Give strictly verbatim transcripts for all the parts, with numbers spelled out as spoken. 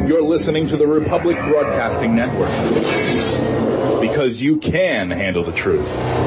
You're listening to the Republic Broadcasting Network, because you can handle the truth.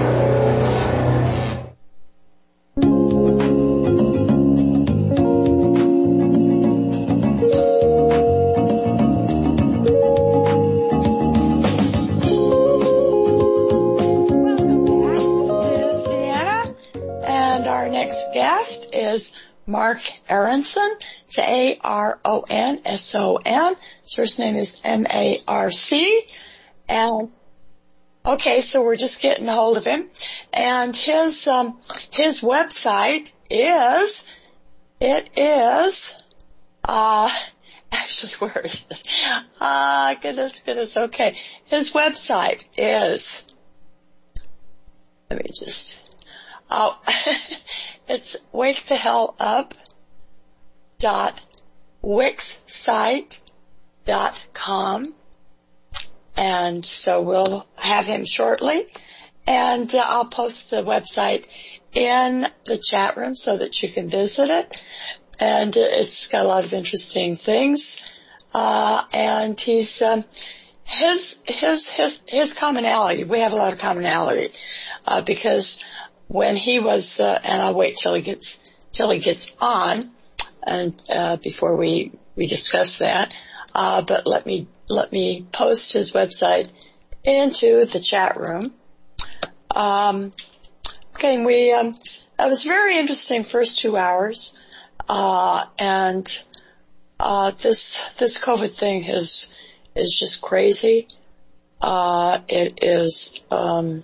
Guest is Mark Aronson. It's A R O N S O N. His first name is M A R C. And, okay, so we're just getting a hold of him. And his, um, his website is, it is, uh, actually, where is it? Ah, uh, goodness, goodness, okay. His website is, let me just, oh, it's wake the hell up dot wixsite dot com, and so we'll have him shortly, and uh, I'll post the website in the chat room so that you can visit it, and it's got a lot of interesting things, uh, and he's um, his his his his commonality. We have a lot of commonality uh, because. When he was, uh, and I'll wait till he gets, till he gets on, and, uh, before we, we discuss that, uh, but let me, let me post his website into the chat room. Um, okay, and we, um, that was very interesting first two hours, uh, and, uh, this, this COVID thing is, is just crazy. Uh, it is, um,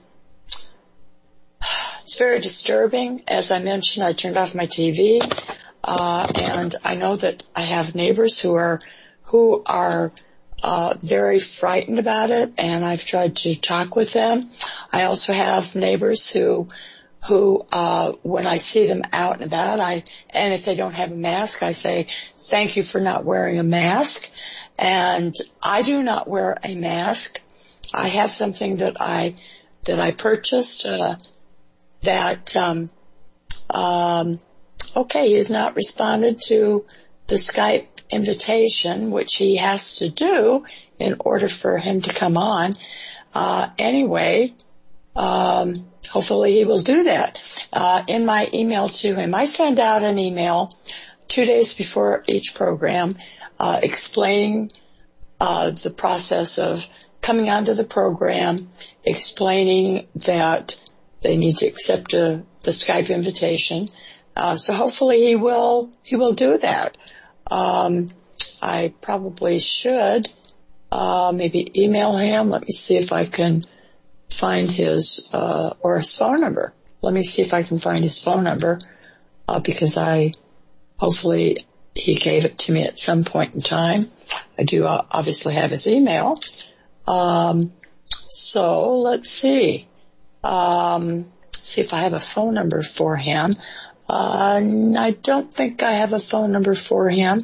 it's very disturbing. As I mentioned, I turned off my T V, uh, and I know that I have neighbors who are, who are, uh, very frightened about it, and I've tried to talk with them. I also have neighbors who, who, uh, when I see them out and about, I, and if they don't have a mask, I say, thank you for not wearing a mask. And I do not wear a mask. I have something that I, that I purchased, uh, that, um, um, okay, he has not responded to the Skype invitation, which he has to do in order for him to come on. Uh, anyway, um, hopefully he will do that. Uh, in my email to him, I send out an email two days before each program, uh, explaining, uh, the process of coming onto the program, explaining that they need to accept a, the Skype invitation. Uh, so hopefully he will, he will do that. Um, I probably should, uh, maybe email him. Let me see if I can find his, uh, or his phone number. Let me see if I can find his phone number, uh, because I, hopefully he gave it to me at some point in time. I do uh, obviously have his email. Um, so let's see. Um, see if I have a phone number for him. Uh, I don't think I have a phone number for him.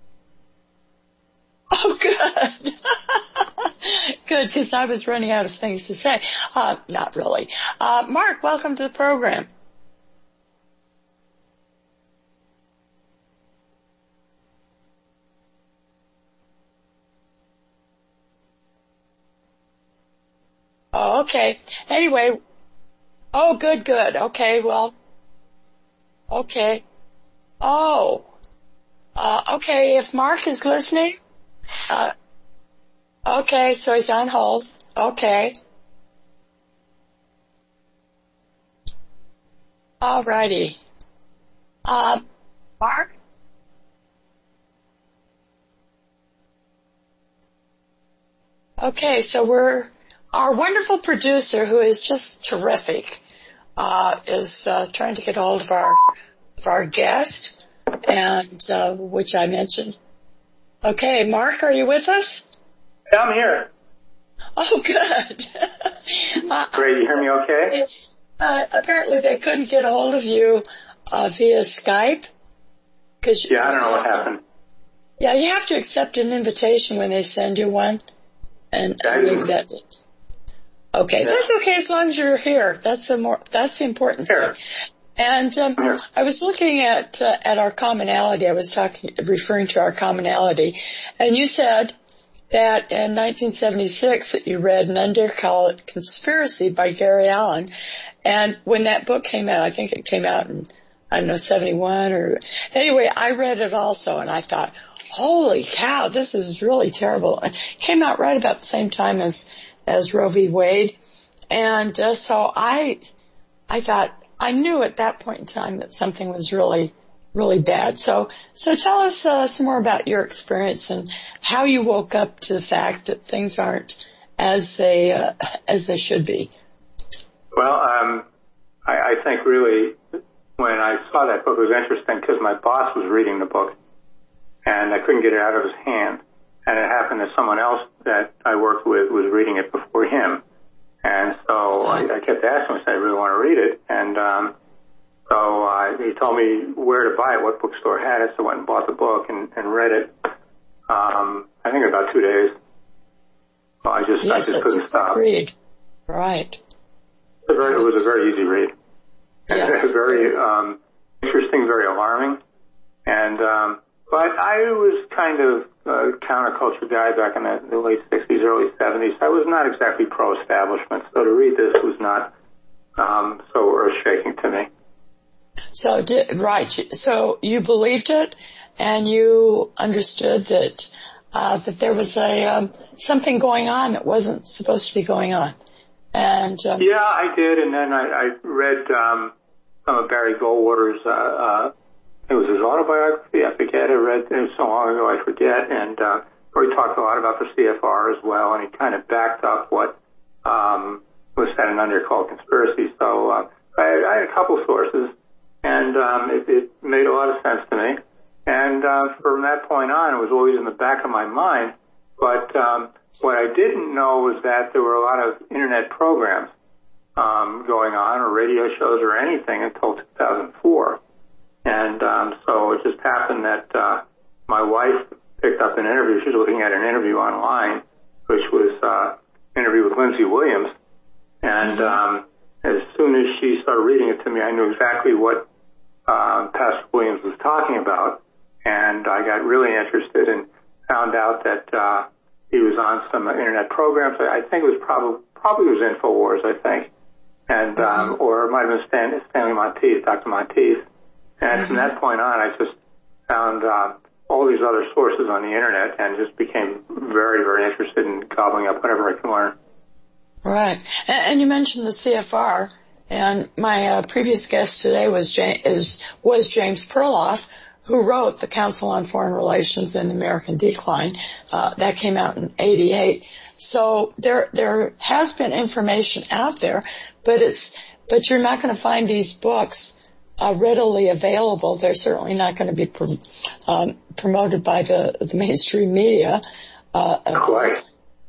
Oh, good. Good, because I was running out of things to say. Uh, not really. Uh, Mark, welcome to the program. Oh, okay. Anyway, oh, good, good. Okay, well, okay. Oh, uh, okay, if Mark is listening, uh, okay, so he's on hold. Okay. All righty. Um, Mark? Okay, so we're, our wonderful producer, who is just terrific, uh, is, uh, trying to get hold of our, of our guest, and, uh, which I mentioned. Okay, Mark, are you with us? Yeah, I'm here. Oh, good. uh, Great, you hear me okay? Uh, apparently they couldn't get a hold of you, uh, via Skype. Cause yeah, I don't know what happened. Yeah, you have to accept an invitation when they send you one. And yeah, maybe that. Okay, yeah. That's okay as long as you're here. That's the more, that's the important here. thing. And um, I was looking at uh, at our commonality. I was talking, referring to our commonality, and you said that in nineteen seventy-six that you read An Undercover Conspiracy by Gary Allen, and when that book came out, I think it came out in I don't know seventy-one or anyway, I read it also, and I thought, holy cow, this is really terrible. It came out right about the same time as as Roe v. Wade, and uh, so I I thought. I knew at that point in time that something was really, really bad. So, so tell us uh, some more about your experience and how you woke up to the fact that things aren't as they uh, as they should be. Well, um, I, I think really when I saw that book, it was interesting because my boss was reading the book, and I couldn't get it out of his hand. And it happened that someone else that I worked with was reading it before him. And so I, I kept asking him, I said, I really want to read it. And um, so uh, he told me where to buy it, what bookstore had it. So I went and bought the book and, and read it. Um, I think about two days. Well, I just, yes, I just couldn't stop. Read. Right. It was, very, it was a very easy read. Yes. very um, interesting, very alarming. And um, but I was kind of a counterculture guy back in the, the late sixties, early seventies. I was not exactly pro-establishment, so to read this was not um, so earth-shaking to me. So, did, right, so you believed it, and you understood that uh, that there was a um, something going on that wasn't supposed to be going on. And um, yeah, I did, and then I, I read um, some of Barry Goldwater's. Uh, uh, It was his autobiography. I forget. I read it so long ago. I forget. And uh, where he talked a lot about the C F R as well, and he kind of backed up what um, was said in Undercover Conspiracy. So uh, I, I had a couple sources, and um, it, it made a lot of sense to me. And uh, from that point on, it was always in the back of my mind. But um, what I didn't know was that there were a lot of internet programs um, going on, or radio shows, or anything until two thousand four. And um, so it just happened that uh, my wife picked up an interview. She was looking at an interview online, which was uh, an interview with Lindsey Williams. And um, as soon as she started reading it to me, I knew exactly what uh, Pastor Williams was talking about. And I got really interested and found out that uh, he was on some internet programs. I think it was probably probably it was InfoWars, I think, and um, or it might have been Stan, Stanley Monteith, Doctor Monteith. And from that point on, I just found uh, all these other sources on the internet and just became very, very interested in gobbling up whatever I can learn. Right. And you mentioned the C F R, and my uh, previous guest today was James, is, was James Perloff, who wrote The Council on Foreign Relations and the American Decline. Uh, that came out in eighty-eight. So there there has been information out there, but it's but you're not going to find these books Uh, readily available. They're certainly not going to be prom- um, promoted by the, the mainstream media. Uh, Quite.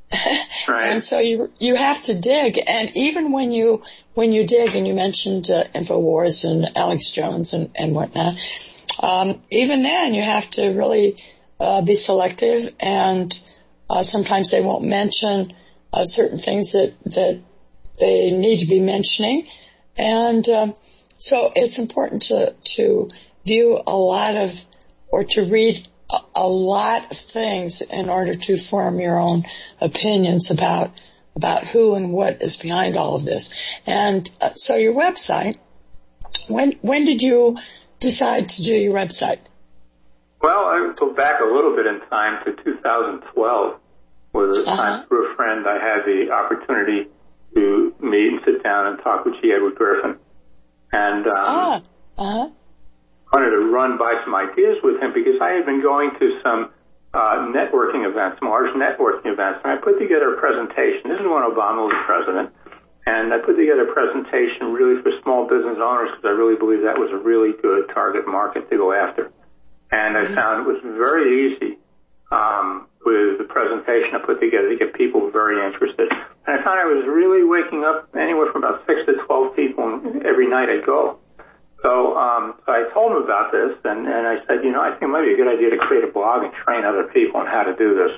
Right. And so you you have to dig. And even when you when you dig, and you mentioned uh, InfoWars and Alex Jones and, and whatnot, um, even then you have to really uh, be selective. And uh, sometimes they won't mention uh, certain things that that they need to be mentioning. And um, So it's important to, to view a lot of, or to read a, a lot of things in order to form your own opinions about, about who and what is behind all of this. And uh, so your website, when, when did you decide to do your website? Well, I would go back a little bit in time to two thousand twelve, was a uh-huh. time through a friend I had the opportunity to meet and sit down and talk with G. Edward Griffin. And um, ah, uh-huh. wanted to run by some ideas with him because I had been going to some uh, networking events, some large networking events, and I put together a presentation. This is when Obama was president, and I put together a presentation really for small business owners because I really believe that was a really good target market to go after. And I found it was very easy um, with the presentation I put together to get people very interested. And I found I was really waking up anywhere from about six to twelve people every night I'd go. So, um, so I told him about this, and, and I said, you know, I think it might be a good idea to create a blog and train other people on how to do this.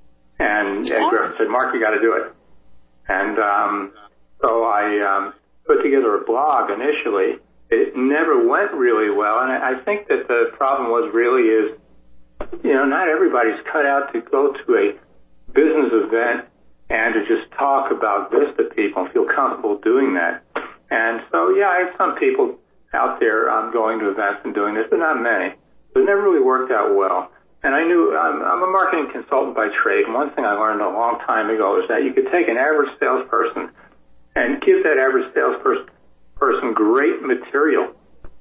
And Ed Griffin said, Mark, you got to do it. And um, so I um, put together a blog initially, it never went really well. And I, I think that the problem was really is, you know, not everybody's cut out to go to a business event and to just talk about this to people and feel comfortable doing that. And so, yeah, I have some people out there um, going to events and doing this, but not many. So it never really worked out well. And I knew um, I'm a marketing consultant by trade. And one thing I learned a long time ago is that you could take an average salesperson and give that average salesperson person great material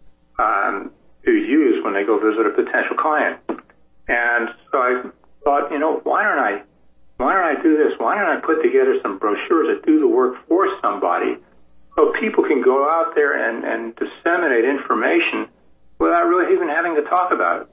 um, to use when they go visit a potential client. And so I thought, you know, why don't I, why don't I do this? Why don't I put together some brochures that do the work for somebody so people can go out there and, and disseminate information without really even having to talk about it.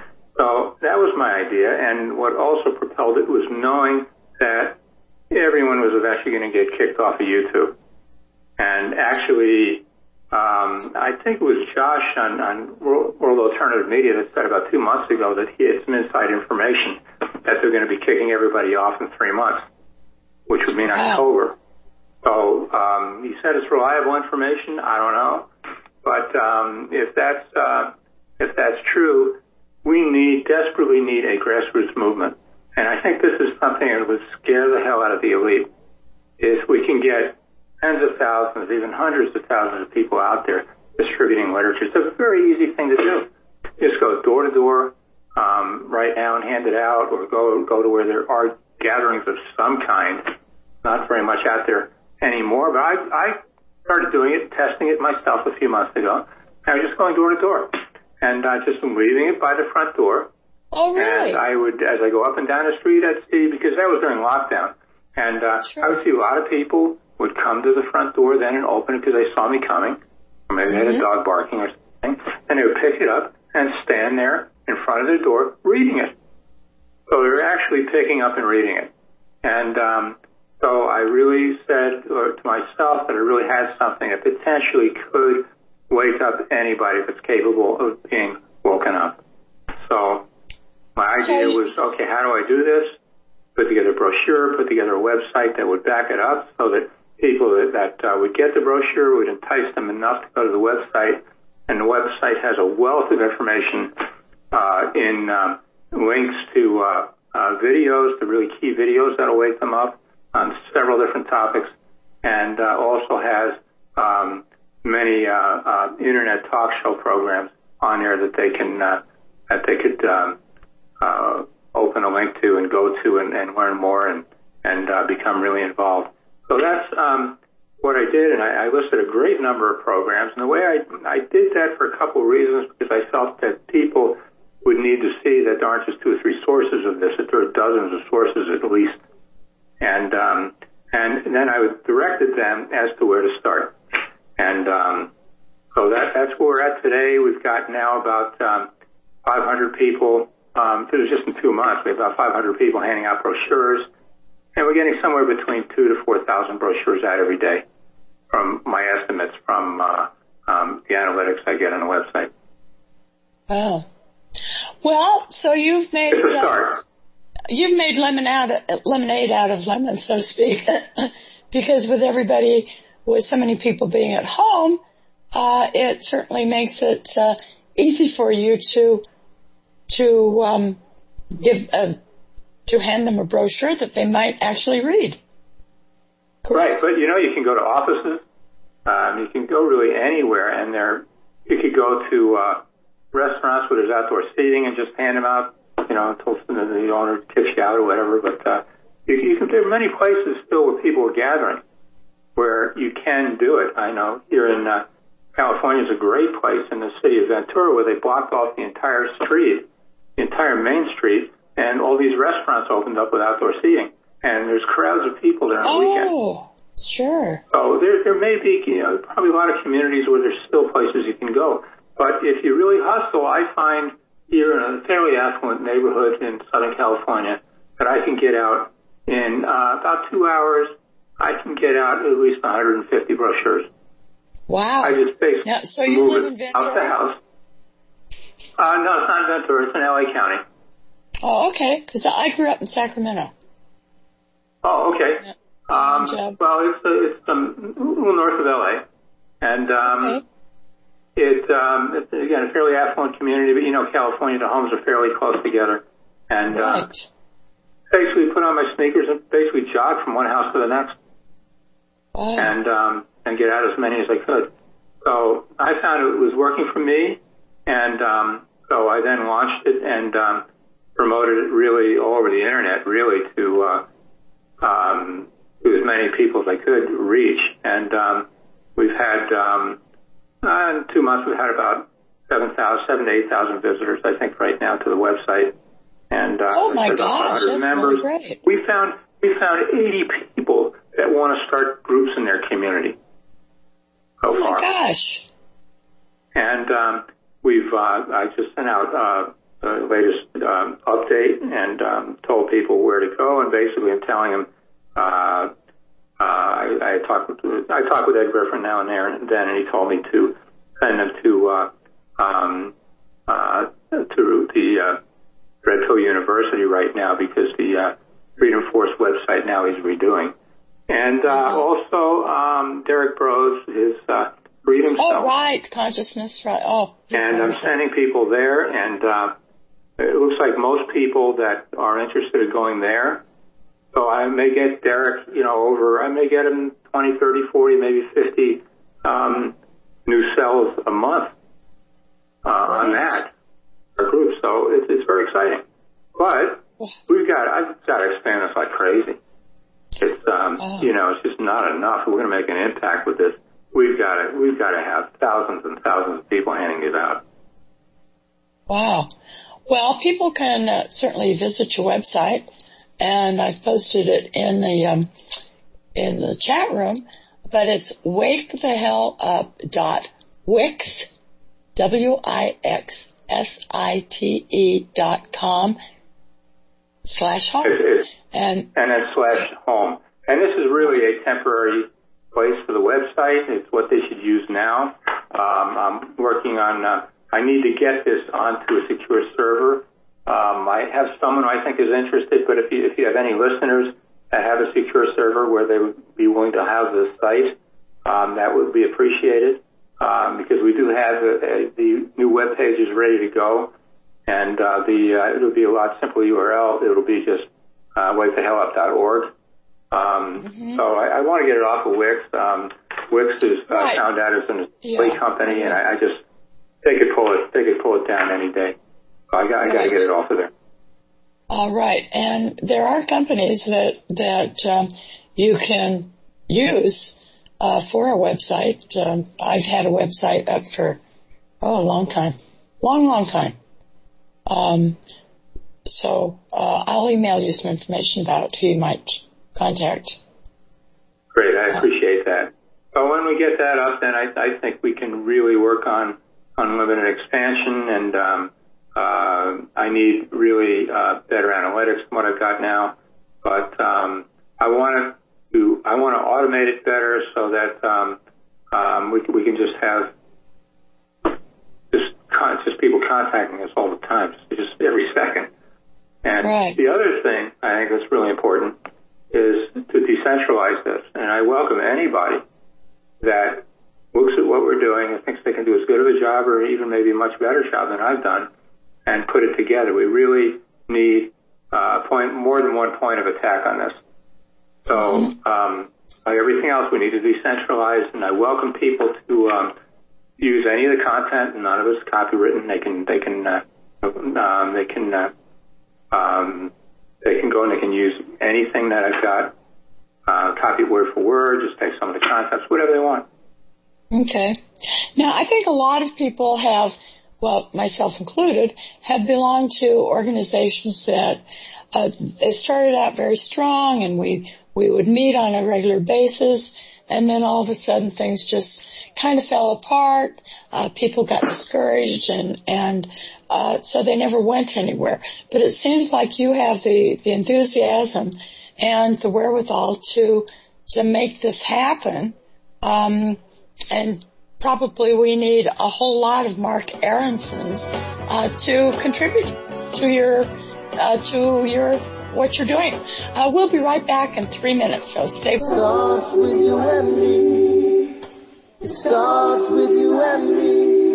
So that was my idea, and what also propelled it was knowing that everyone was eventually going to get kicked off of YouTube. And actually, um, I think it was Josh on, on World Alternative Media that said about two months ago that he had some inside information that they're going to be kicking everybody off in three months, which would mean wow. October. So um, he said it's reliable information. I don't know, but um, if that's uh, if that's true, we need desperately need a grassroots movement, and I think this is something that would scare the hell out of the elite. If we can get tens of thousands, even hundreds of thousands of people out there distributing literature, it's a very easy thing to do. Just go door to door, um, right now and hand it out, or go go to where there are gatherings of some kind. Not very much out there anymore, but I, I started doing it, testing it myself a few months ago. I was just going door to door. And uh, just leaving it by the front door. Oh, really? And I would, as I go up and down the street, I'd see, because that was during lockdown, and uh, sure. I would see a lot of people would come to the front door then and open it because they saw me coming, or maybe they had a dog barking or something, and they would pick it up and stand there in front of their door reading it. So they were actually picking up and reading it. And um, so I really said uh, to myself that I really had something that potentially could wake up anybody that's capable of being woken up. So my idea was, okay, how do I do this? Put together a brochure, put together a website that would back it up so that people that, that uh, would get the brochure would entice them enough to go to the website. And the website has a wealth of information uh, in um, links to uh, uh, videos, the really key videos that'll wake them up on several different topics, and uh, also has um, many uh, uh, internet talk show programs on there that they can uh, that they could um, uh, open a link to and go to and, and learn more and and uh, become really involved. So that's um, what I did, and I, I listed a great number of programs. And the way I I did that for a couple of reasons, because I felt that people would need to see that there aren't just two or three sources of this, that there are dozens of sources at least. And um, and then I directed them as to where to start. And um, so that, that's where we're at today. We've got now about um, five hundred people. Um, this is just in two months. We have about five hundred people handing out brochures. And we're getting somewhere between two to four thousand brochures out every day from my estimates from uh, um, the analytics I get on the website. Wow. Well, so you've made... It's a start. Uh, you've made lemonade, lemonade out of lemons, so to speak, because with everybody... with so many people being at home, uh, it certainly makes it uh, easy for you to to um, give a, to hand them a brochure that they might actually read. Correct. Right, but you know, you can go to offices, um, you can go really anywhere, and there you could go to uh, restaurants where there's outdoor seating and just hand them out, you know, until the owner kicks you out or whatever. But uh, you, you can. There are many places still where people are gathering, where you can do it. I know here in uh, California is a great place in the city of Ventura where they blocked off the entire street, the entire main street, and all these restaurants opened up with outdoor seating. And there's crowds of people there on the oh, weekend. Oh, sure. So there, there may be, you know, probably a lot of communities where there's still places you can go. But if you really hustle, I find here in a fairly affluent neighborhood in Southern California that I can get out in uh, about two hours. I can get out at least one hundred fifty brochures. Wow. I just basically now, so you move live in it Ventura? out the house. Uh, no, it's not Ventura. It's in L A County. Oh, okay. Because I grew up in Sacramento. Oh, okay. Yeah. Um, well, it's, uh, it's um, a little north of L A. And um, okay. it, um, it's, again, a fairly affluent community, but you know, California, the homes are fairly close together. And, right. uh, basically put on my sneakers and basically jog from one house to the next. Oh. And, um, and get out as many as I could. So I found it was working for me. And, um, so I then launched it and, um, promoted it really all over the internet, really to, uh, um, to as many people as I could reach. And, um, we've had, um, uh, in two months we've had about seven thousand, seven to eight thousand visitors, I think, right now to the website. And, uh, oh my gosh, that's members. Really great. We found, we found eighty people that want to start groups in their community. So oh far. my gosh. And, um, we've, uh, I just sent out, uh, the latest, um, update and, um, told people where to go. And basically I'm telling them, uh, uh, I, I talk with, I talk with Ed Griffin now and there and then, and he told me to send them to, uh, um, uh, to the, uh, Red Pill University right now because the, uh, Freedom Force website now he's redoing. And, uh, also, um, Derek Bros, his, uh, Freedom Oh, Cell. right. Consciousness, right. Oh. And I'm sending people there, and, uh, it looks like most people that are interested in going there. So I may get Derek, you know, over, I may get him twenty, thirty, forty, maybe fifty, um, new cells a month, uh, right. on that, our group. So it's, it's very exciting. But we've got, I've got to expand this like crazy. It's, um, oh. you know, it's just not enough. We're going to make an impact with this. We've got to, we've got to have thousands and thousands of people handing it out. Wow. Well, people can uh, certainly visit your website, and I've posted it in the um, in the chat room. But it's wake the hell up dot wix w i x s i t e dot com slash home it, it, and and then slash home. And this is really a temporary place for the website. It's what they should use now. Um, I'm working on. Uh, I need to get this onto a secure server. Um, I have someone I think is interested, but if you, if you have any listeners that have a secure server where they would be willing to have this site, um, that would be appreciated, um, because we do have a, a, the new web page is ready to go, and uh, the uh, it'll be a lot simpler U R L. It'll be just uh, wake the hell up dot org. Um, mm-hmm. So I, I want to get it off of Wix. Um, Wix is uh, right. found out as an employee yeah. company, and I, I just they could pull it. They could pull it down any day. So I got, I right. got to get it off of there. All right, and there are companies that that um, you can use uh, for a website. Um, I've had a website up for oh a long time, long long time. Um, so uh, I'll email you some information about who you might contact. Great, I appreciate that. So when we get that up, then I, I think we can really work on unlimited expansion, and um, uh, I need really uh, better analytics than what I've got now. But um, I want to I want to automate it better so that um, um, we we can just have just con- just people contacting us all the time, just every second. And right. the other thing I think that's really important is to decentralize this. And I welcome anybody that looks at what we're doing and thinks they can do as good of a job or even maybe a much better job than I've done and put it together. We really need uh, point more than one point of attack on this. So um, like everything else, we need to decentralize, and I welcome people to um, use any of the content. None of it's copywritten. They can they can uh, um, they can uh, um, they can go and they can use anything that I've got, uh, copy word for word. Just take some of the concepts, whatever they want. Okay. Now, I think a lot of people have, well, myself included, have belonged to organizations that uh, they started out very strong, and we we would meet on a regular basis, and then all of a sudden things just kind of fell apart. Uh, people got discouraged, and and uh, so they never went anywhere. But it seems like you have the the enthusiasm and the wherewithal to to make this happen. Um, And probably we need a whole lot of Mark Aronsons uh, to contribute to your uh, to your what you're doing. Uh, we'll be right back in three minutes. So stay. It starts with you and me. It starts with you and me.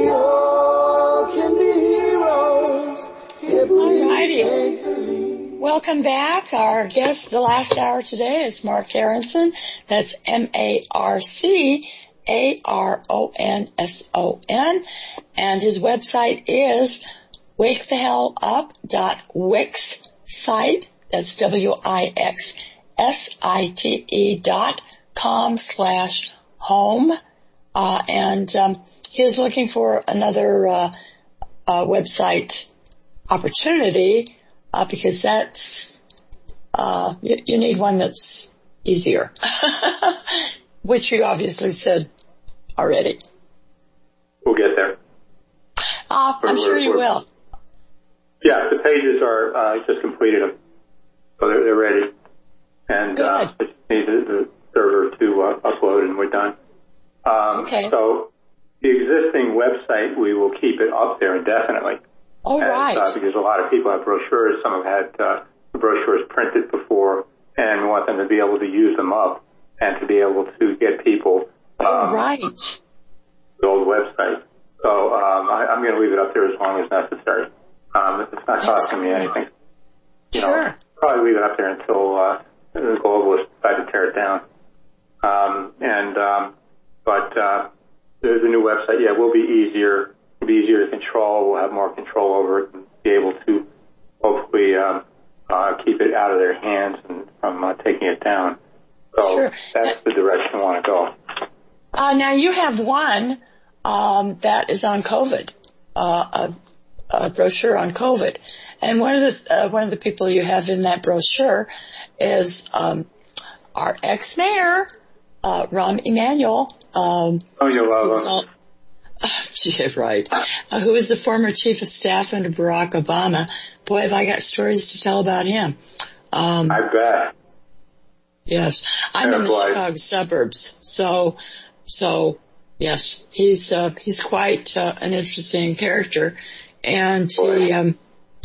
We all can be heroes if we take the lead. Welcome back. Our guest the last hour today is Mark Aronson. That's M A R C A R O N S O N. And his website is wake the hell up dot wix site. That's W I X S I T E dot com slash home. Uh, and um, he was looking for another uh, uh, website opportunity uh, because that's, uh, you, you need one that's easier, which you obviously said already. We'll get there. Uh, I'm we're, sure you we're, will. Yeah, the pages are, uh, I just completed them. So they're, they're ready. And uh, I just need the, the server to uh, upload and we're done. Um, okay. So the existing website, we will keep it up there indefinitely. All as, right. Uh, because a lot of people have brochures. Some have had uh, the brochures printed before, and we want them to be able to use them up and to be able to get people um, All right. the old website. So um, I, I'm going to leave it up there as long as necessary. Um, it's not costing me anything. You sure. know, probably leave it up there until uh, the globalists decide to tear it down. Um, and um, but uh, the, the new website, yeah, will be easier. It'll be easier to control. We'll have more control over it and be able to hopefully um, uh, keep it out of their hands and from uh, taking it down. So sure. that's the direction I want to go. Uh, now you have one um, that is on COVID, uh, a, a brochure on COVID, and one of the uh, one of the people you have in that brochure is um, our ex-mayor, uh, Rahm Emanuel. Um, oh, you love him. All, uh, yeah, right. Uh, who is the former chief of staff under Barack Obama? Boy, have I got stories to tell about him. Um, I bet. Yes, I'm in the boy. Chicago suburbs, so so yes, he's uh, he's quite uh, an interesting character, and Boy. he um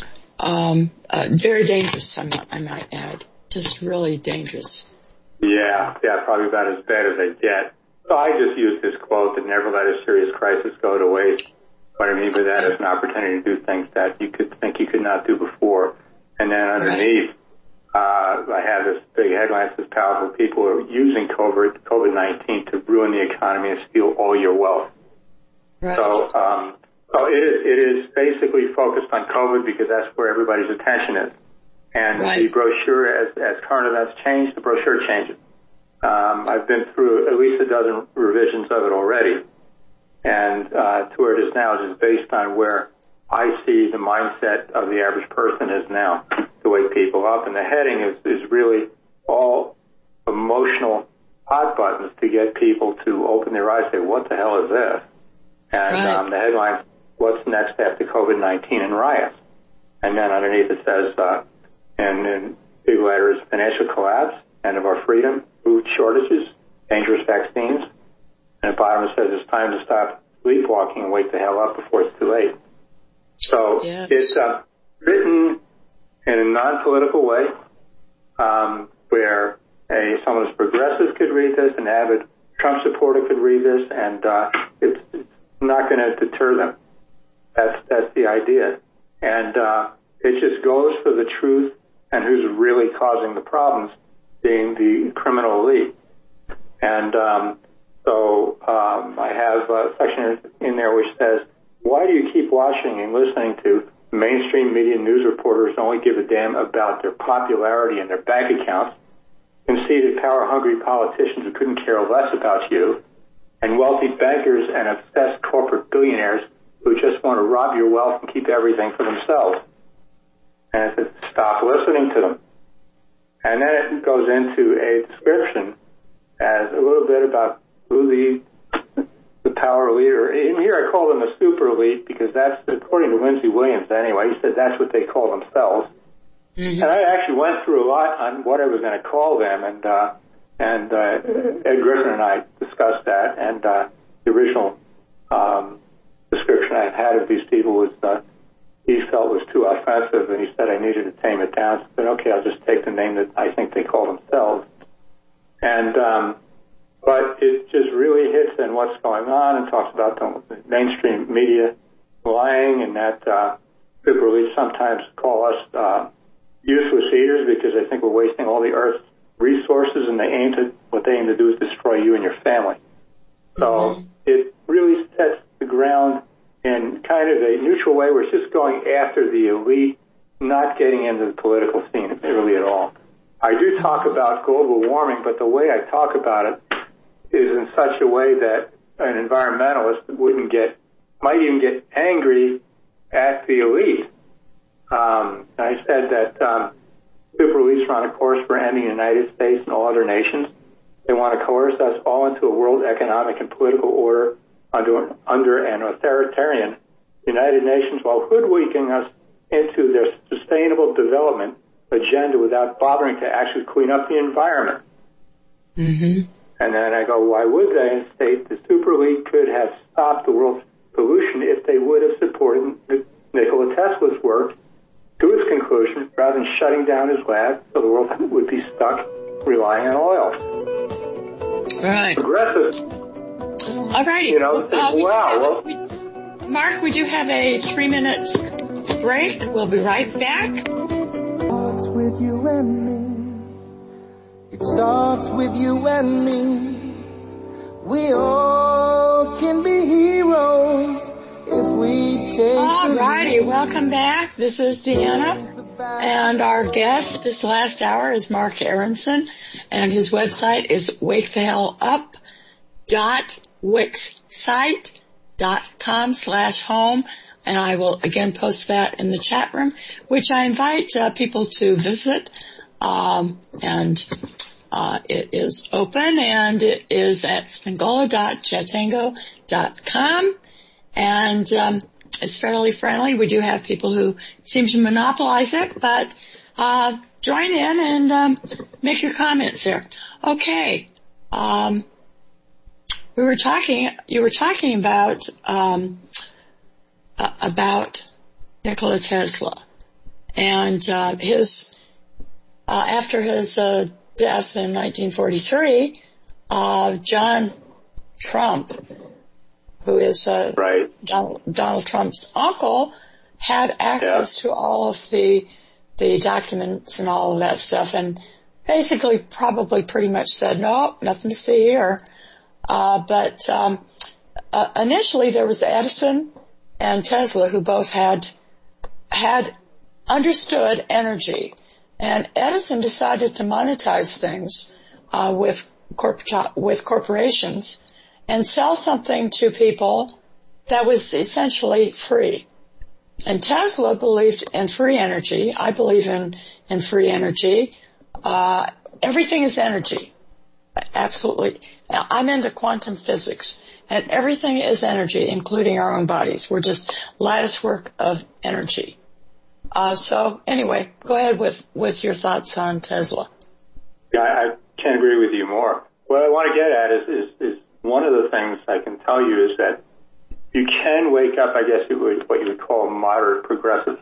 um uh, very dangerous. I might, I might add, just really dangerous. Yeah, yeah, probably about as bad as they get. So I just used this quote that never let a serious crisis go to waste. What I mean by that is an opportunity to do things that you could think you could not do before, and then underneath. Right. Uh, I have this big headline that says powerful people are using COVID nineteen to ruin the economy and steal all your wealth. Right. So, um, so it is, it is basically focused on COVID because that's where everybody's attention is. And right. the brochure, as, as current events change, the brochure changes. Um, I've been through at least a dozen revisions of it already. And, uh, to where it is now is based on where I see the mindset of the average person is now to wake people up. And the heading is, is really all emotional hot buttons to get people to open their eyes and say, what the hell is this? And right. um, the headline, what's next after COVID nineteen and riots? And then underneath it says, uh, in, in big letters, financial collapse, end of our freedom, food shortages, dangerous vaccines. And at the bottom it says it's time to stop sleepwalking and wake the hell up before it's too late. So yes. it's uh, written in a non-political way, um, where a someone as progressive could read this, an avid Trump supporter could read this, and uh, it's, it's not going to deter them. That's that's the idea, and uh, it just goes for the truth and who's really causing the problems, being the criminal elite. And um, so um, I have a section in there which says, why do you keep watching and listening to mainstream media news reporters only give a damn about their popularity and their bank accounts, conceited power-hungry politicians who couldn't care less about you, and wealthy bankers and obsessed corporate billionaires who just want to rob your wealth and keep everything for themselves? And I said, stop listening to them. And then it goes into a description as a little bit about who the the power leader. In here I call them a super elite because that's, according to Lindsey Williams anyway, he said that's what they call themselves. Mm-hmm. And I actually went through a lot on what I was going to call them, and uh, and uh, Ed Griffin and I discussed that, and uh, the original um, description I had of these people was uh, he felt was too offensive, and he said I needed to tame it down. So I said, okay, I'll just take the name that I think they call themselves. And um, but it just really hits on what's going on and talks about the mainstream media lying, and that uh, people really sometimes call us uh, useless eaters because they think we're wasting all the Earth's resources, and they aim to what they aim to do is destroy you and your family. So mm-hmm. it really sets the ground in kind of a neutral way where it's just going after the elite, not getting into the political scene really at all. I do talk about global warming, but the way I talk about it is in such a way that an environmentalist wouldn't get, might even get angry at the elite. Um, I said that um, super elites are on a course for ending the United States and all other nations. They want to coerce us all into a world economic and political order under, under an authoritarian United Nations while hoodwinking us into their sustainable development agenda without bothering to actually clean up the environment. Mm-hmm. And then I go, why would they? And state the super elite could have stopped the world's pollution if they would have supported Nikola Tesla's work to its conclusion rather than shutting down his lab so the world would be stuck relying on oil. Right. Progressive. All righty. You know, uh, we wow. Well, we, Mark, we do have a three-minute break. We'll be right back. It starts with you and me. It starts with you and me. We all can be heroes if we take. All righty. Welcome back. This is Deanna. And our guest this last hour is Mark Aronson, and his website is wake the hell up dot wixsite dot com slash home, and I will again post that in the chat room, which I invite uh, people to visit. Um, and uh, it is open, and it is at spangola dot chatango dot com, and um, it's fairly friendly. We do have people who seem to monopolize it, but uh, join in and um, make your comments there. Okay. Um, we were talking. You were talking about um, uh, about Nikola Tesla and uh, his uh, after his uh, death in nineteen forty-three. Uh, John Trump, who is uh, right. Donald, Donald Trump's uncle, had access yeah. to all of the the documents and all of that stuff, and basically probably pretty much said, no, nothing to see here. Uh, but um, uh, initially there was Edison and Tesla, who both had had understood energy, and Edison decided to monetize things uh, with corp- with corporations and sell something to people that was essentially free. And Tesla believed in free energy. I believe in, in free energy. Uh, everything is energy. Absolutely. Now, I'm into quantum physics, and everything is energy, including our own bodies. We're just lattice work of energy. Uh, so anyway, go ahead with, with your thoughts on Tesla. Yeah, I can't agree with you more. What I want to get at is, is, is one of the things I can tell you is that you can wake up, I guess, you would, what you would call a moderate progressive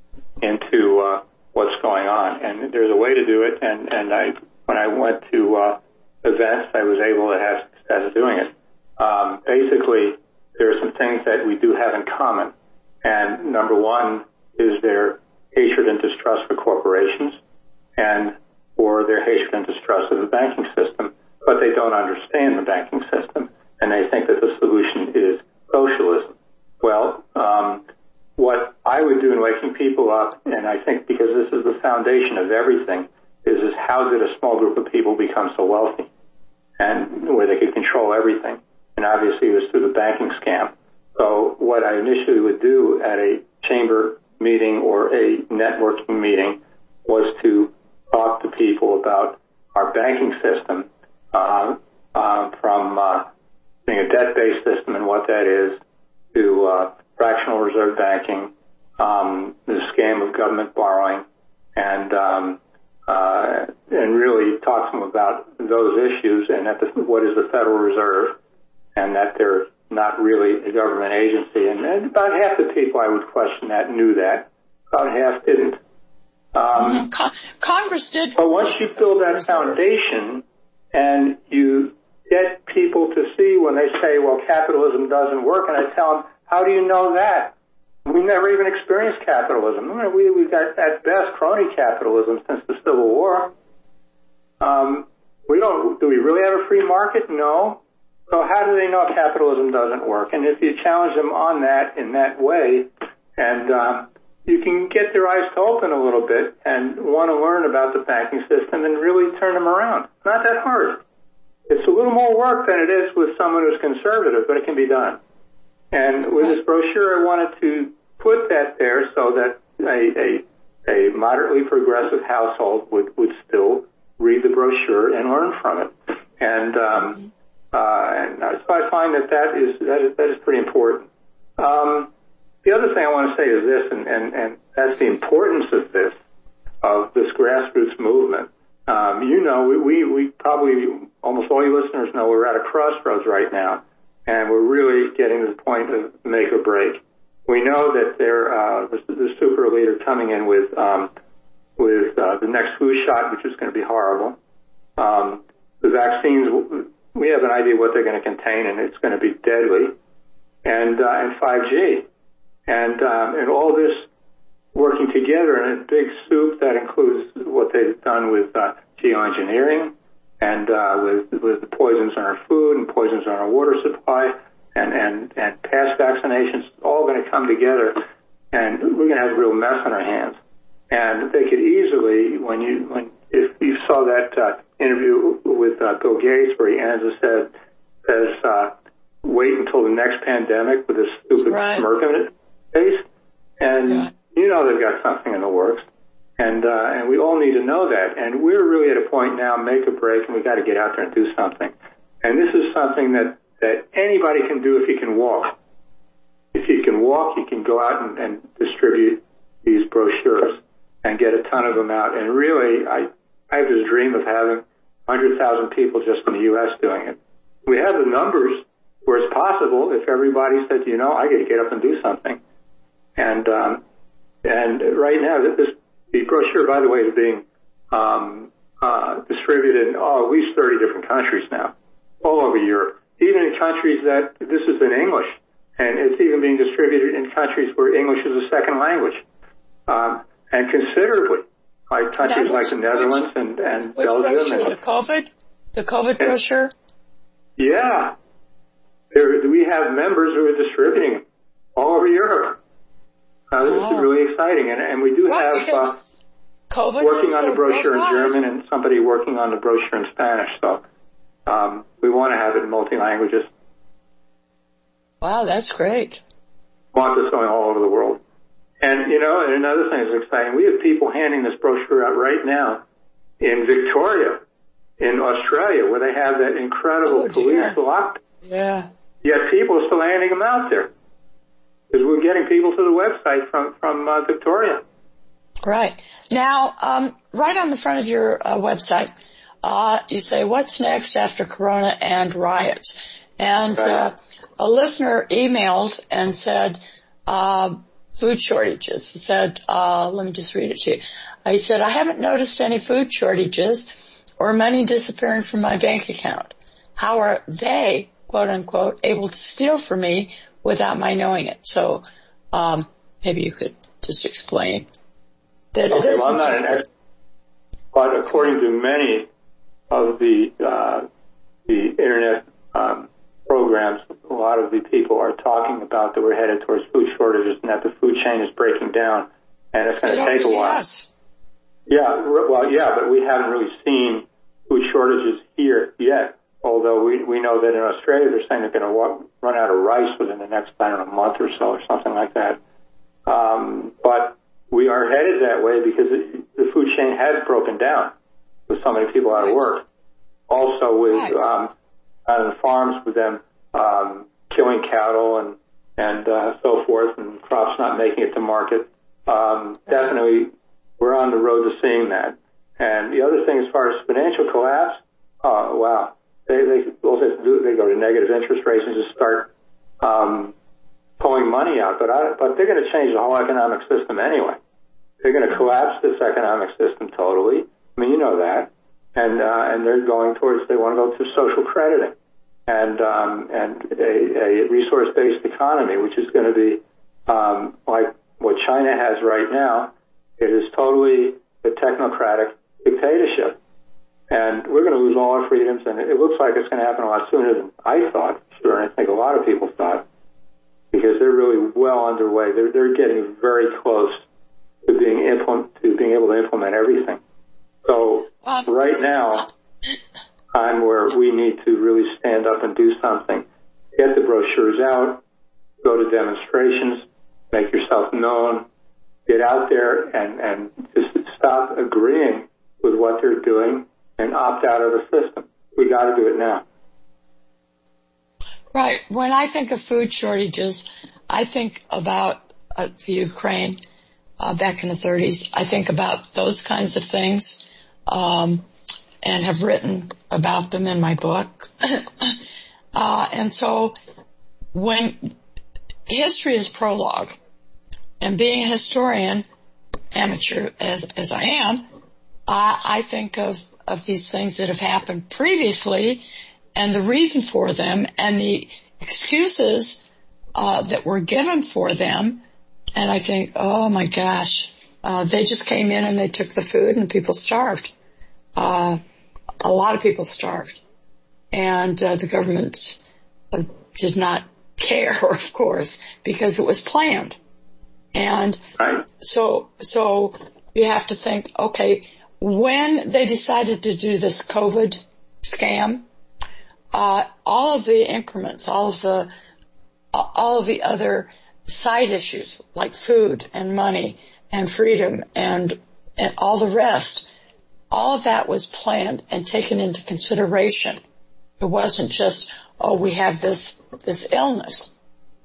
into uh, what's going on. And there's a way to do it. And, and I, when I went to uh, events, I was able to have success doing it. Um, basically, there are some things that we do have in common. And number one is their hatred and distrust for corporations, and or their hatred and distrust of the banking system. But they don't understand the banking system, and they think that the solution is socialism. Well, um, what I would do in waking people up, and I think because this is the foundation of everything, is, is how did a small group of people become so wealthy and where they could control everything? And obviously it was through the banking scam. So what I initially would do at a chamber meeting or a networking meeting was to talk to people about our banking system, uh, uh, from uh, being a debt-based system and what that is, to uh, fractional reserve banking, um, the scam of government borrowing, and um, uh, and really talk to them about those issues and that the, what is the Federal Reserve, and that they're not really a government agency. And, and about half the people I would question that knew that. About half didn't. Um, mm-hmm. Con- Congress did. But once you build that foundation and you get people to see when they say, well, capitalism doesn't work, and I tell them, how do you know that? We never even experienced capitalism. We, we've got, at best, crony capitalism since the Civil War. Um, we don't, do we really have a free market? No. So how do they know capitalism doesn't work? And if you challenge them on that in that way, and um, you can get their eyes to open a little bit and want to learn about the banking system and really turn them around. It's not that hard. It's a little more work than it is with someone who's conservative, but it can be done. And with this brochure, I wanted to put that there so that a, a, a moderately progressive household would, would still read the brochure and learn from it. And, um, uh, and so I find that that is, that is, that is pretty important. Um, the other thing I want to say is this, and, and, and that's the importance of this, of this grassroots movement. Um, you know, we, we, we probably, almost all you listeners know, we're at a crossroads right now. And we're really getting to the point of make or break. We know that there, uh, the, the super elite are coming in with, um, with, uh, the next flu shot, which is going to be horrible. Um, the vaccines, we have an idea what they're going to contain, and it's going to be deadly. And, uh, and five G. And, um, and all this working together in a big soup that includes what they've done with, uh, geoengineering, and uh, with with the poisons in our food and poisons in our water supply and, and, and past vaccinations, all going to come together, and we're going to have a real mess on our hands. And they could easily, when you when if you saw that uh, interview with uh, Bill Gates where he ends and said, says, uh, wait until the next pandemic with this stupid right. smirk on his face, and yeah. you know they've got something in the works. And, uh, and we all need to know that. And we're really at a point now, make a break, and we've got to get out there and do something. And this is something that, that anybody can do if he can walk. If he can walk, he can go out and, and distribute these brochures and get a ton of them out. And really, I, I have this dream of having one hundred thousand people just in the U S doing it. We have the numbers where it's possible if everybody said, you know, I got to get up and do something. And, um, and right now, this, the brochure, by the way, is being um, uh, distributed in oh, at least thirty different countries now, all over Europe, even in countries that this is in English, and it's even being distributed in countries where English is a second language, um, and considerably, like countries which, like the Netherlands which, and, and which Belgium. Brochure, and the COVID, the COVID and, brochure. Yeah, there, we have members who are distributing all over Europe. Uh, this oh. is really exciting, and, and we do right, have uh, COVID working on so the brochure worldwide. in German and somebody working on the brochure in Spanish. So um, we want to have it in multi-languages. Wow, that's great. We want this going all over the world. And, you know, and another thing that's exciting, we have people handing this brochure out right now in Victoria, in Australia, where they have that incredible oh, police lock. Yeah. Yet people are still handing them out there. Because we're getting people to the website from, from uh, Victoria. Right. Now, um, right on the front of your uh, website, uh, you say, what's next after Corona and riots? And right. uh, a listener emailed and said, uh, food shortages. He said, uh, let me just read it to you. He said, I haven't noticed any food shortages or money disappearing from my bank account. How are they, quote unquote, able to steal from me without my knowing it? So, um, maybe you could just explain that okay, it isn't well, I'm not just an expert, but according to many of the, uh, the internet, um, programs, a lot of the people are talking about that we're headed towards food shortages and that the food chain is breaking down and it's going to take a while. Yes. Yeah, well, yeah, but we haven't really seen food shortages here yet. Although we, we know that in Australia they're saying they're going to walk, run out of rice within the next, I don't know, month or so or something like that. Um, but we are headed that way because it, the food chain has broken down with so many people out of work. Also with, right. um, on the farms with them, um, killing cattle and, and, uh, so forth and crops not making it to market. Um, definitely we're on the road to seeing that. And the other thing as far as financial collapse, oh, wow. They, they, all they do, they go to negative interest rates and just start, um, pulling money out. But I, but they're going to change the whole economic system anyway. They're going to collapse this economic system totally. I mean, you know that. And, uh, and they're they're going towards, they want to go to social crediting and um, and a, a resource-based economy, which is going to be um, like what China has right now. It is totally a technocratic dictatorship. And we're going to lose all our freedoms, and it looks like it's going to happen a lot sooner than I thought, sure, and I think a lot of people thought, because they're really well underway. They're, they're getting very close to being implement, to being able to implement everything. So um, right now, time where we need to really stand up and do something, get the brochures out, go to demonstrations, make yourself known, get out there and, and just stop agreeing with what they're doing and opt out of the system. We got to do it now. Right. When I think of food shortages, I think about uh, the Ukraine uh, back in the thirties. I think about those kinds of things um, and have written about them in my book. uh, and so when history is prologue, and being a historian, amateur as, as I am, I, I think of, of these things that have happened previously and the reason for them and the excuses uh, that were given for them. And I think, oh, my gosh, uh, they just came in and they took the food and people starved. Uh, a lot of people starved. And uh, the government uh, did not care, of course, because it was planned. And so, so you have to think, okay, when they decided to do this COVID scam, uh, all of the increments, all of the, all of the other side issues like food and money and freedom and, and all the rest, all of that was planned and taken into consideration. It wasn't just, oh, we have this, this illness.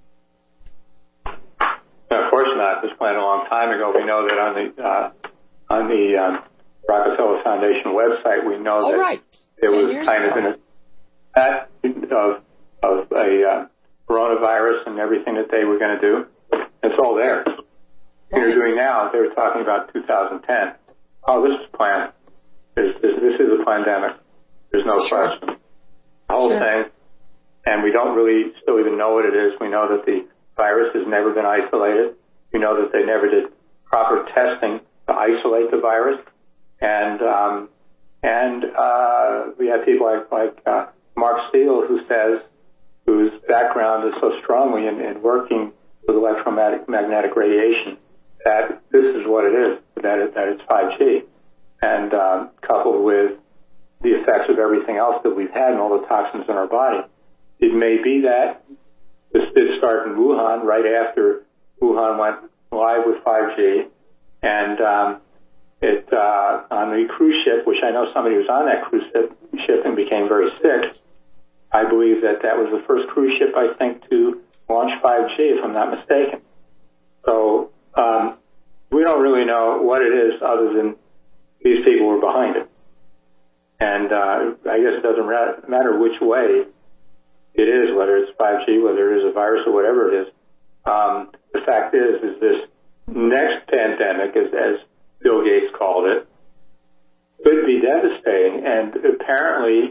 No, of course not. It was planned a long time ago. We know that on the uh, on the um, Rockefeller Foundation website, we know oh, that right. it was kind ago. of in a set of of a uh, coronavirus and everything that they were going to do. It's all there. What they're doing now, they were talking about two thousand ten. Oh, this is planned. This, this, this is a pandemic. There's no sure. question. The whole sure. thing. And we don't really still even know what it is. We know that the virus has never been isolated. We know that they never did proper testing to isolate the virus. And, um, and, uh, we have people like, like, uh, Mark Steele, who says, whose background is so strongly in, in working with electromagnetic radiation, that this is what it is, that, it, that it's five G. And, um, coupled with the effects of everything else that we've had and all the toxins in our body. It may be that this did start in Wuhan right after Wuhan went live with five G. And, um, it, uh, on the cruise ship, which I know somebody who was on that cruise ship, ship and became very sick. I believe that that was the first cruise ship, I think, to launch five G, if I'm not mistaken. So, um, we don't really know what it is other than these people were behind it. And, uh, I guess it doesn't matter which way it is, whether it's five G, whether it is a virus or whatever it is. Um, the fact is, is this next pandemic, as, as Bill Gates called it, could be devastating. And apparently,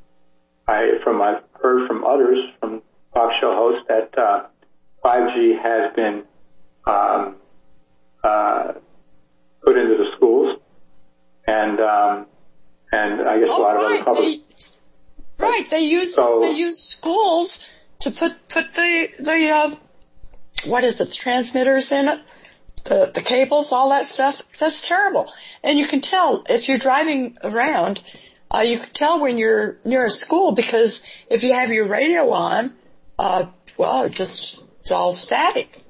I, from I've heard from others, from talk show hosts, that uh, five G has been um, uh, put into the schools, and um, and I guess oh, a lot right. of other public. They, right, they use so, they use schools to put put the the uh, what is it, the transmitters in it, the the cables, all that stuff. That's terrible, and you can tell if you're driving around. Uh, you can tell when you're near a school because if you have your radio on, uh, well, it just, it's all static.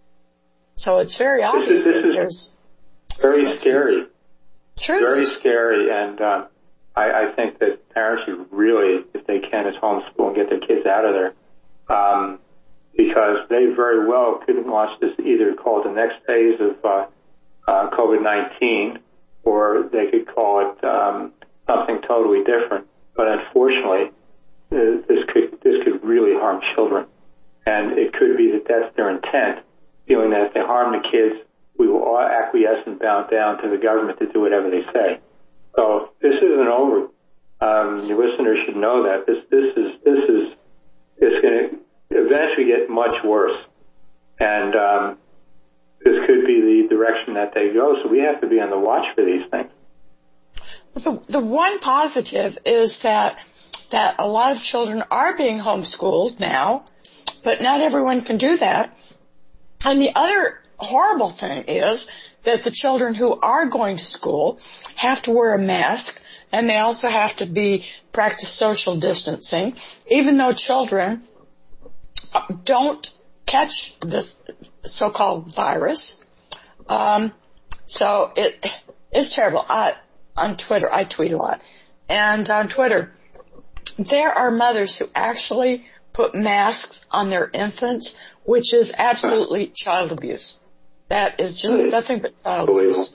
So it's very obvious. This is, this there's very scary. True. Very scary. And, uh, I, I think that parents should really, if they can, is homeschool and get their kids out of there. Um, because they very well could launch this, either called the next phase of, uh, uh, COVID nineteen, or they could call it, um, something totally different, but unfortunately, uh, this could this could really harm children, and it could be that that's their intent, feeling that if they harm the kids, we will all acquiesce and bow down to the government to do whatever they say. So this isn't over Um, your listeners should know that this this is this is it's going to eventually get much worse, and um, this could be the direction that they go. So we have to be on the watch for these things. The, the one positive is that that a lot of children are being homeschooled now, but not everyone can do that. And the other horrible thing is that the children who are going to school have to wear a mask, and they also have to be practice social distancing, even though children don't catch this so-called virus. Um, so it it's terrible. I, on Twitter, I tweet a lot, and on Twitter, there are mothers who actually put masks on their infants, which is absolutely child abuse. That is just nothing but child abuse.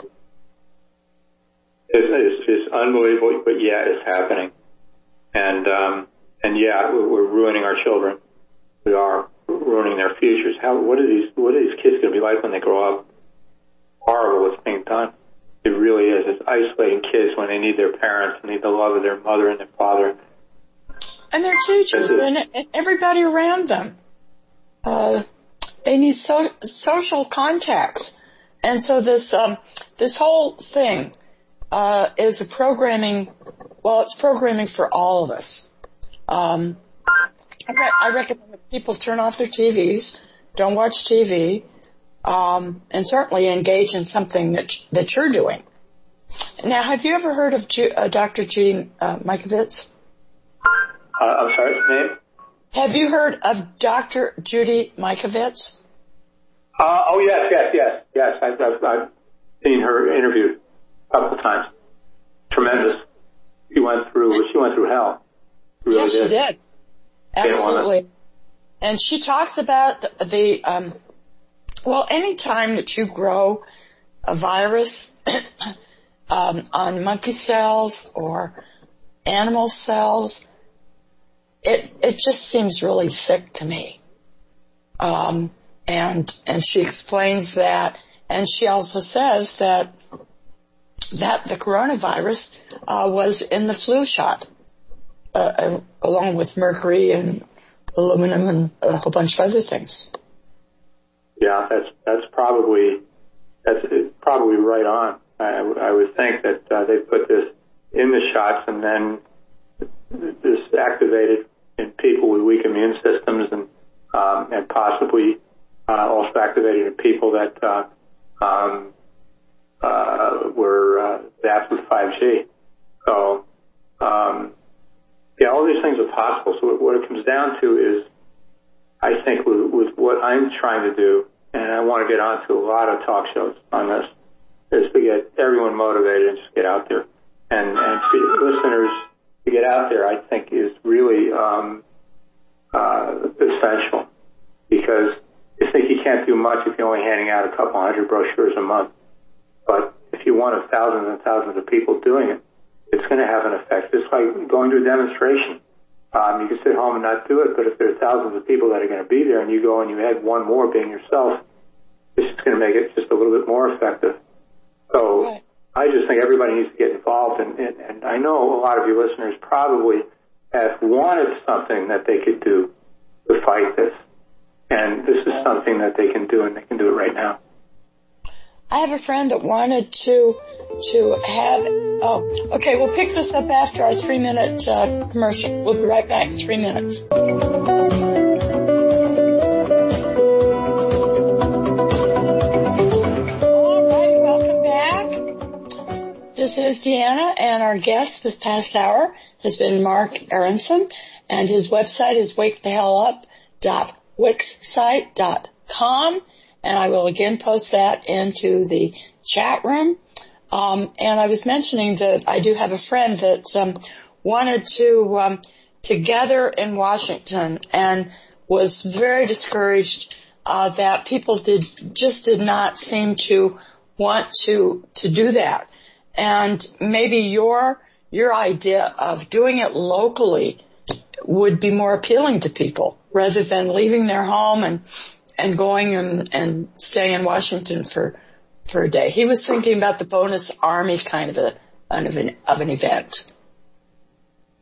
It's, it's just unbelievable, but yeah, it's happening. And, um, and yeah, we're ruining our children. We are ruining their futures. How, what are these, what are these kids going to be like when they grow up? Horrible what's being done. It really is. It's isolating kids when they need their parents and need the love of their mother and their father. And their teachers and everybody around them. Uh, they need so, social contacts. And so this, um, this whole thing, uh, is a programming, well, it's programming for all of us. Um, I, re- I recommend that people turn off their T Vs, don't watch T V, um, and certainly engage in something that, that you're doing. Now, have you ever heard of Ju- uh, Doctor Judy uh, Mikovits? Uh, I'm sorry, what's the name? Have you heard of Doctor Judy Mikovits? Uh, oh, yes, yes, yes, yes. I've, I've, I've seen her interviewed a couple of times. Tremendous. She went through, she went through hell. Really yes, did. she did. Absolutely. And she talks about the, um, well, any time that you grow a virus um, on monkey cells or animal cells, it it just seems really sick to me. Um, and and she explains that, and she also says that that the coronavirus uh, was in the flu shot, uh, along with mercury and aluminum and a whole bunch of other things. Yeah, that's that's probably that's probably right on. I, I would think that uh, they put this in the shots and then this activated in people with weak immune systems and um, and possibly uh, also activated in people that uh, um, uh, were uh, zapped with five G. So um, yeah, all these things are possible. So what it comes down to is, I think, with, with what I'm trying to do, and I want to get onto a lot of talk shows on this, is to get everyone motivated and just get out there. And, and for listeners to get out there, I think, is really um, uh, essential, because you think you can't do much if you're only handing out a couple hundred brochures a month. But if you want thousands and thousands of people doing it, it's going to have an effect. It's like going to a demonstration. Um, you can sit home and not do it, but if there are thousands of people that are going to be there and you go and you add one more being yourself, it's just going to make it just a little bit more effective. So right. I just think everybody needs to get involved, and, and, and I know a lot of your listeners probably have wanted something that they could do to fight this, and this is something that they can do, and they can do it right now. I have a friend that wanted to to have. Oh, okay. We'll pick this up after our three minute uh, commercial. We'll be right back. Three minutes. All right, welcome back. This is Deanna, and our guest this past hour has been Mark Aronson, and his website is wake the hell up dot wix site dot com. And I will again post that into the chat room. Um, and I was mentioning that I do have a friend that um, wanted to um, to gather in Washington and was very discouraged uh, that people did just did not seem to want to to do that. And maybe your your idea of doing it locally would be more appealing to people rather than leaving their home and and going and, and staying in Washington for, for a day. He was thinking about the bonus army kind of a, kind of an, of an event.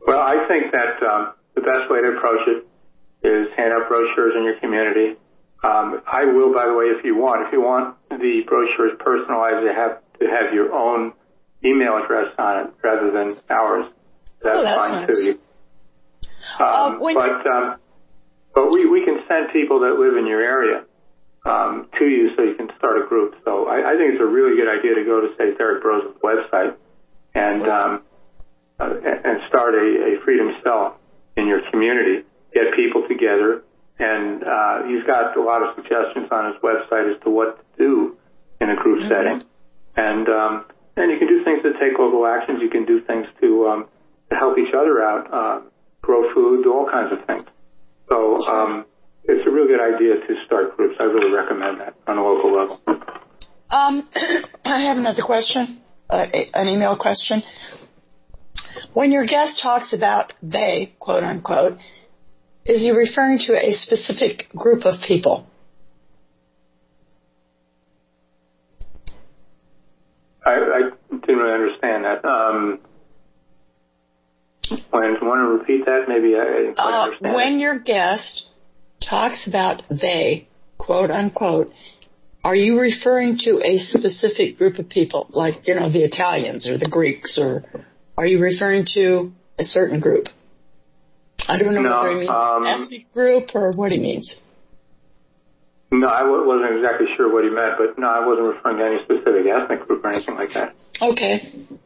Well, I think that um, the best way to approach it is hand out brochures in your community. Um, I will, by the way, if you want. If you want the brochures personalized, to have to have your own email address on it rather than ours. That's, oh, that's fine nice. too. Um, uh, but um, but we, we can send people that live in your area um, to you so you can start a group. So I, I think it's a really good idea to go to, say, Derek Brose's website and um, uh, and start a, a freedom cell in your community. Get people together, and uh, he's got a lot of suggestions on his website as to what to do in a group mm-hmm. setting. And um, and you can do things to take local actions. You can do things to um, to help each other out, uh, grow food, do all kinds of things. So um, it's a real good idea to start groups. I really recommend that on a local level. Um, I have another question, uh, an email question. When your guest talks about they, quote unquote, is he referring to a specific group of people? I, I didn't really understand that. Um, when, want to repeat that? Maybe I didn't quite uh, understand. When it. your guest talks about they, quote unquote, are you referring to a specific group of people, like, you know, the Italians or the Greeks, or are you referring to a certain group? I don't know no, whether he means um, ethnic group or what he means. No, I w- wasn't exactly sure what he meant, but no, I wasn't referring to any specific ethnic group or anything like that. Okay.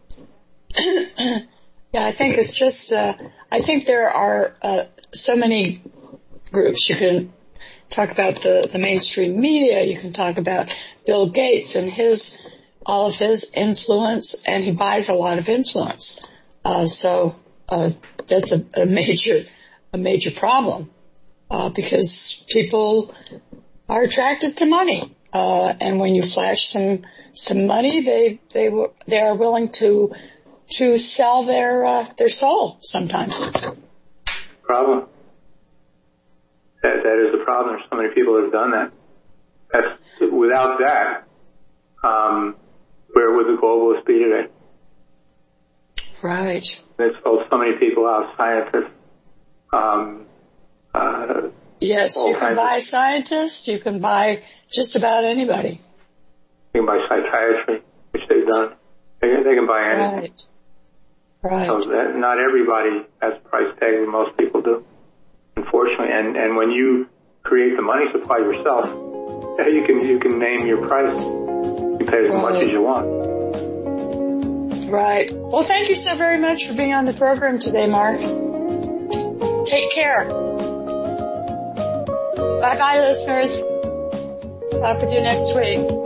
Yeah, I think it's just, uh, I think there are uh, so many groups. You can talk about the, the mainstream media. You can talk about Bill Gates and his, all of his influence, and he buys a lot of influence. Uh, so, uh, that's a, a major, a major problem, uh, because people are attracted to money. Uh, and when you flash some, some money, they, they, they are willing to, to sell their, uh, their soul sometimes. Problem. That, that is the problem. There's so many people that have done that. That's, without that, um, where would the globalists be today? Right. They've sold so many people out, scientists, um, uh, yes, you can buy of, scientists, you can buy just about anybody. You can buy psychiatry, which they've done. They, they can buy anything. Right. Right. So that, not everybody has a price tag, but most people do, unfortunately. And, and when you create the money supply yourself, you can, you can name your price. You pay as right. much as you want. Right. Well, thank you so very much for being on the program today, Mark. Take care. Bye-bye, listeners. Talk with you next week.